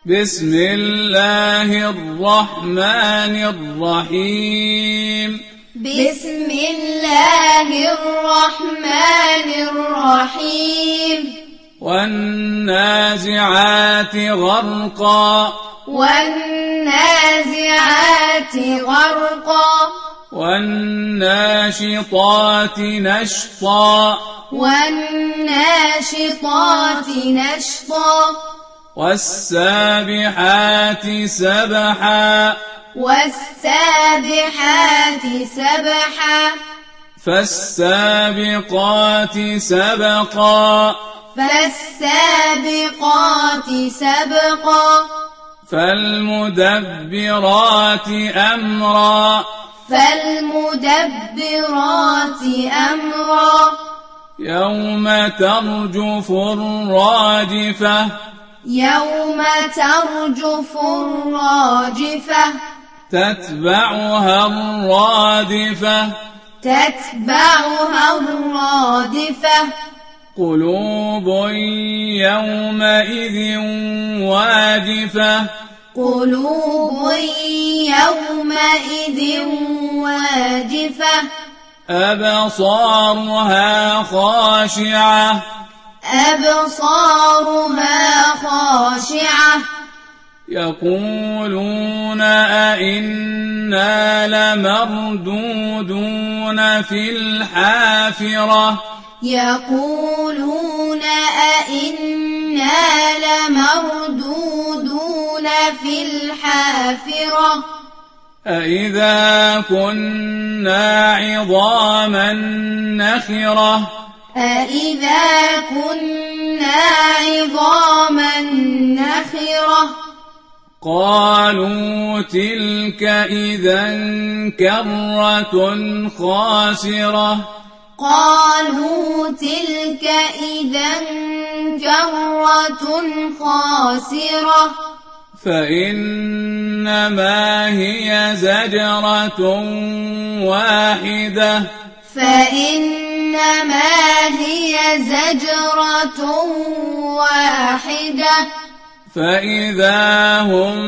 بسم الله الرحمن الرحيم بسم الله الرحمن الرحيم والنازعات غرقا والنازعات غرقا والناشطات نشطا والناشطات نشطا والسابحات سبحا والسابحات سبحا فالسابقات سبقا فالسابقات سبقا فالمدبرات أمرا فالمدبرات أمرا يوم ترجف الراجفة يوم ترجف الراجفة تتبعها الرادفة تتبعها الرادفة قلوب يومئذ واجفة قلوب يومئذ واجفة أبصارها خاشعة أبصارها خاشعة يقولون أئنا لمردودون في الحافرة يقولون أئنا لمردودون في الحافرة أئذا كنا عظاما نخرة أئذا كنا عظاما نخرة قالوا تلك إذا كرة خاسرة قالوا تلك إذا كرة خاسرة فإنما هي زجرة واحدة فإنما هي زجرة واحدة فإذا هم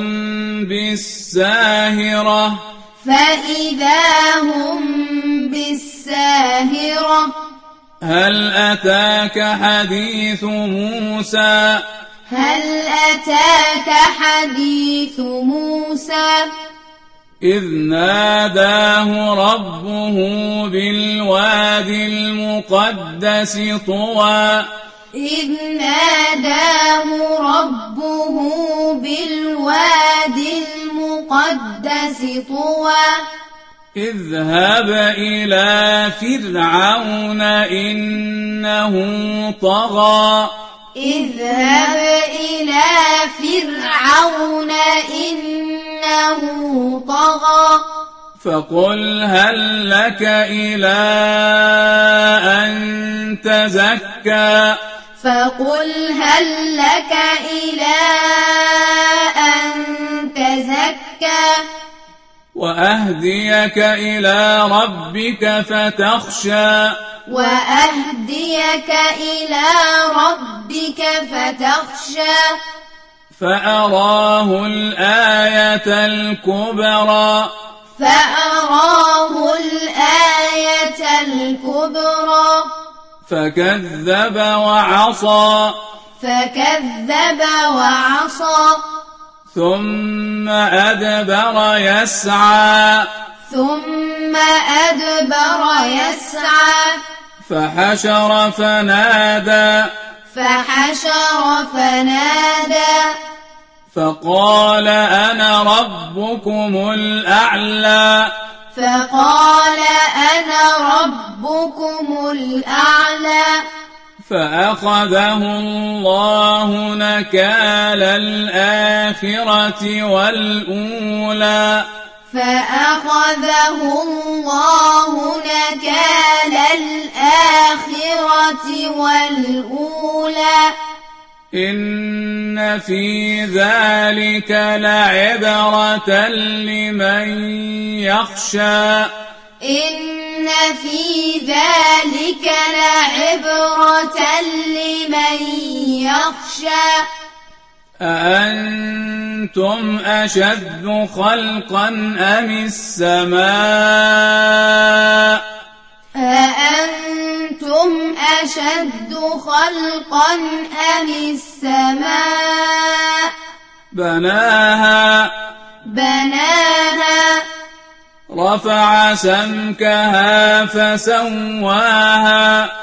بالساهرة فإذا هم بالساهرة هل أتاك حديث موسى هل أتاك حديث موسى إذ ناداه ربه بالوادي المقدس طوى إذ ناداه ربه بالوادي المقدس طوى اذهب إلى فرعون إنه طغى اذهب إلى فرعون إنه طغى فقل هل لك إلى أن تزكى فقل هل لك إلى أن تزكى وأهديك إلى ربك فتخشى وأهديك إلى ربك فتخشى فأراه الآية الكبرى فأراه الآية الكبرى فكذب وعصى فكذب وعصى ثم أدبر يسعى ثم أدبر يسعى فحشر فنادى فحشر فنادى فقال أنا ربكم الأعلى فقال أنا ربكم الأعلى فأخذه الله نكال الآخرة والأولى فأخذه الله نكال الآخرة والأولى إن في ذلك لعبرة لمن يخشى إن في ذلك لعبرة لمن يخشى أأنت أأنتم أشد خلقا أم السماء أأنتم أشد خلقا أم السماء بناها رفع سمكها فسواها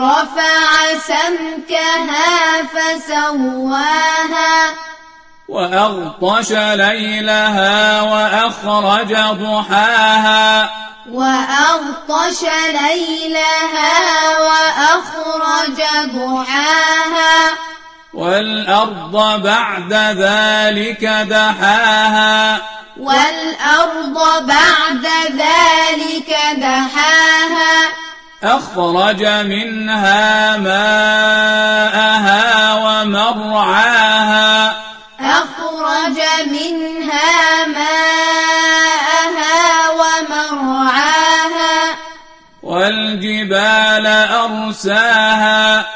وأغطش ليلها وأخرج ضحاها والأرض بعد ذلك دحاها أخرج منها ماءها ومرعاها والجبال أرساها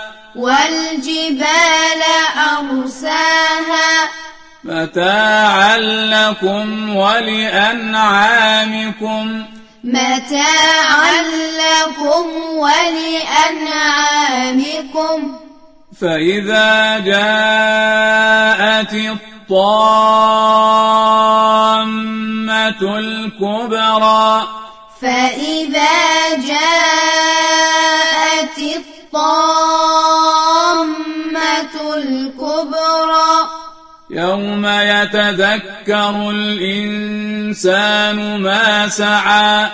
متاعا لكم ولأنعامكم فإذا جاءت الطامة الكبرى يوم يتذكر الإنسان ما سعى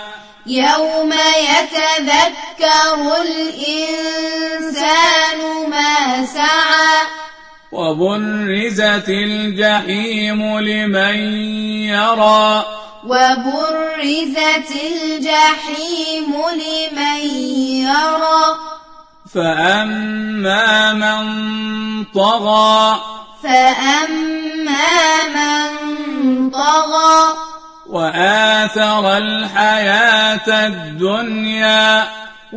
وبرزت الجحيم لمن يرى فأما من طغى وآثر الحياة الدنيا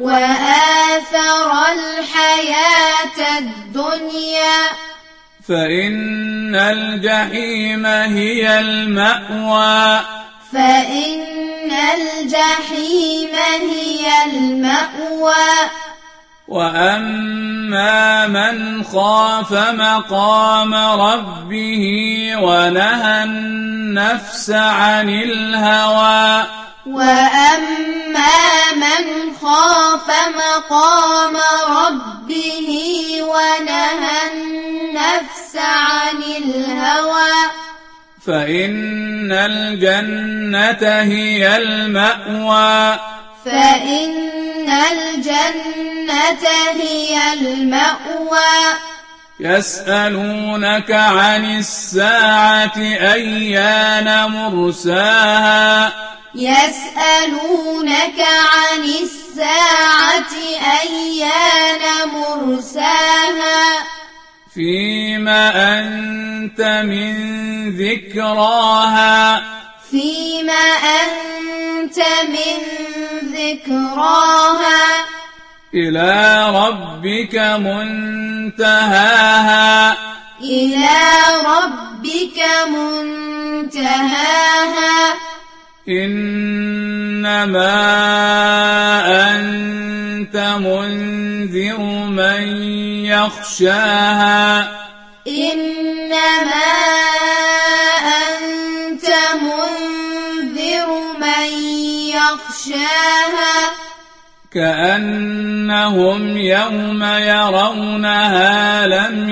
فإن الجحيم هي المأوى وأما من خاف مقام ربه ونهى النفس عن الهوى فإن الجنة هي المأوى يسألونك عن الساعة أيان مرساها فيما أنت من ذكراها إلى ربك منتهاها إنما أنت منذر من يخشاها كأنهم يوم يرونها لم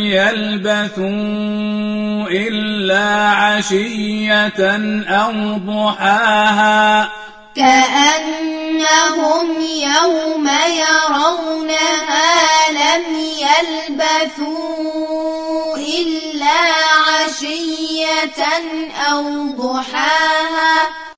يلبثوا إلا عشية أو ضحاها كأنهم يوم يرونها لم يلبثوا إلا عشية أو ضحاها